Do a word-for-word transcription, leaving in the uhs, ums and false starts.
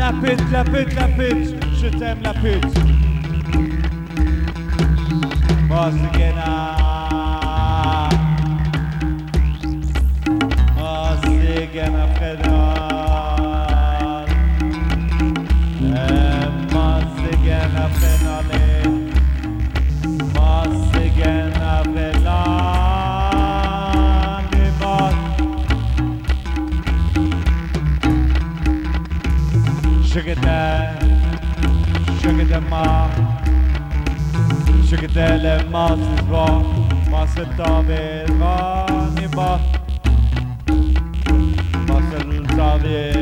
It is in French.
La pute, la pute, la pute, je t'aime la pute. Mosigena. Mosigena Frenal. Mosigena Frenale. Mosigena Frenale. Sugar dad, sugar dad ma, sugar dad le mas is bra, maset av er var ni ba, maset av er